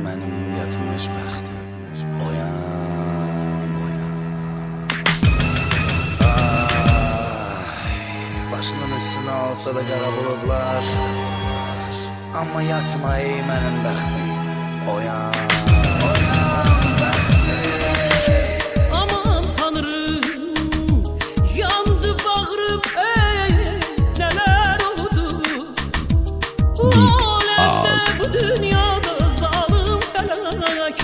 mənim yatmış bəxtim. Oyan, oyan. Başının üstünə alsa da qara buludlar, amma yatma ey mənim bəxtim. Oyan, oyan bəxtim. Aman Tanrım, yandı bağrım, nələr oldu. Bu aləmdə, bu dünyada zalım fələk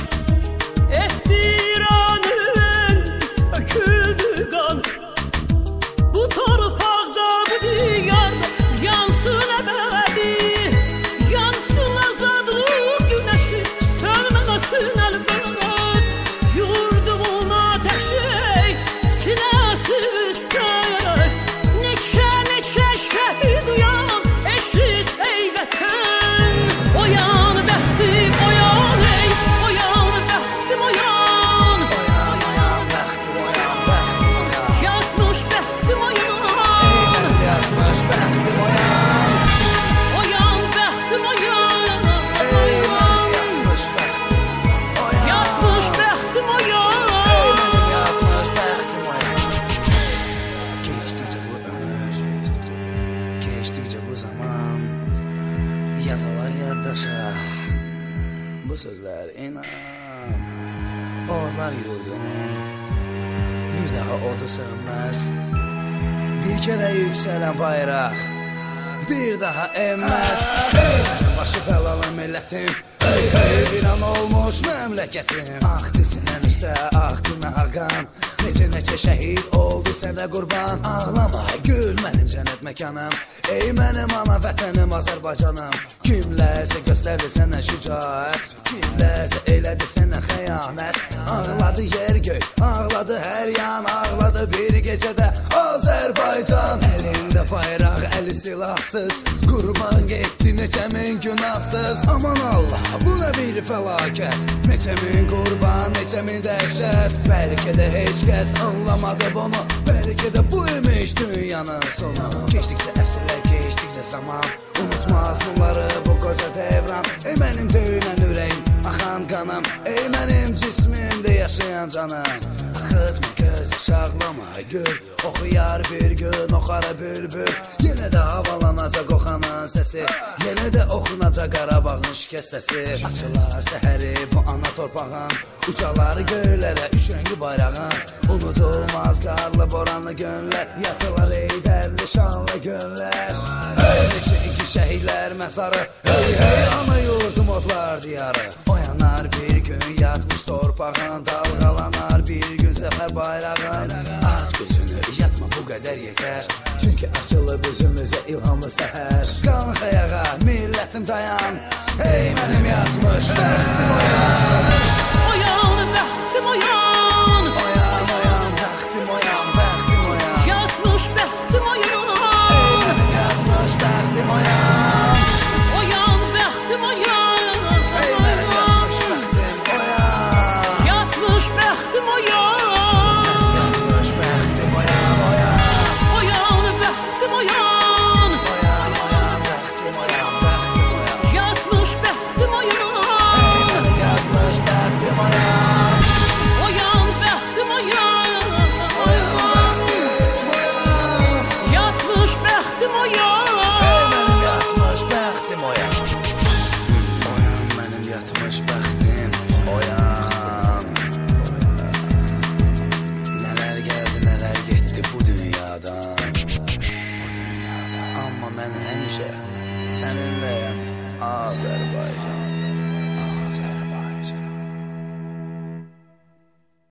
ehtiranın töküldü qan. Bu torpaqda, bu diyarda yansın əbədi, yansın azadlıq günəşi, sönməsin əlbət. Yurdumun ateşi sinəsi üstə, neçə şəhid uyan, eşit ey vətən. Oyan bəxtim, oyan ey, oyan bəxtim, oyan. Oyan, oyan bəxtim, oyan bəxtim, oyan. Yatmış bəxtim, oyan. Ey mənim yatmış bəxtim, oyan. Oyan bəxtim, oyan. Ey mənim yatmış bəxtim, oyan. Yatmış bəxtim, Ey oyan. mənim yatmış bəxtim, oyan. Keçdikcə bu ömür, keçdikcə bu zaman, yazılar yaddaşa, bu sözlər inan. Orlar yurdumun, bir daha odu sönməz. Bir kere yükselen bayraq, bir daha enməz. Mənim başı bəlalı millətim, hey hey, bir an olmuş məmləkətim. Axdı sinən üstə, axdı nağan, necə şəhid oldu sənə qurban. Ağlama, gül mənim cənnət məkanım, ey mənim ana vətənim Azərbaycanım. Kimlərsə göstərdi sənə şücaət, kimlərsə elədi sənə xəyanət. Ağladı yer göy, ağladı hər yan, ağladı bir gecədə Azərbaycan. Əlində bayraq, əli silahsız, qurban getdi neçə min günahsız. Aman Allah, bu nə bir fəlakət, neçə min qurban, neçə min dəhşət. Bəlkə də heç kəs anlamadı bunu, bəlkə də bu imiş dünyanın sonu. Keçdikcə əsrlər, keçdikcə zaman, unutmaz bunları bu qoca devran. Ey mənim döyünən ürəyim, axan qanım, ey mənim cismimdə yaşayan canım. Axıtma göz yaş, ağlama gül, oxuyar bir gün oxarı bülbül. Yenə də havalanacaq oxanın səsi, yenə də oxunacaq Qarabağın şikəst səsi. Açılar səhəri bu ana torpağın, ucalar göylərə üşüngü bayrağın. Unudulmaz qarlı boranlı günlər, yazılar ey dərli şanlı günlər. Hey neçə iki şəhidlər məzarı, hey hey ana yurdum odlar diyarı. Oyanar bir gün yatmış torpağın, dalğalanar bir gün zəfər bayrağın. Aç gözünü, yatma bu qədər yetər, çünki açılıb üzümüzə ilhamlı səhər. Qalx ayağa, millətim dayan, ey mənim yatmış bəxtim oyan. Oyan bəxtim, oyan. Oyan, oyan bəxtim, oyan bəxtim, oyan. Yatmış bəxtim, oyan. Ey mənim yatmış bəxtim, oyan. Oyan bəxtim, oyan. Ey mənim yatmış bəxtim, oyan. Yatmış bəxtim, oyan. Yatmış bəxtim, oyan, oyan. Oyan bəxtim, oyan. Oyan, oyan bəxtim, oyan bəxtim, oyan. Yatmış bəxtim, oyan. Ey mənim yatmış bəxtim, oyan. Oyan bəxtim, oyan. Oyan bəxtim, oyan. Yatmış bəxtim, oyan. Ey mənim yatmış bəxtim, oyan. Oyan mənim yatmış bəxtim, oyan. Nələr gəldi, nələr getdi bu dünyadan. Amma mən həmişə səninləyəm Azərbaycan.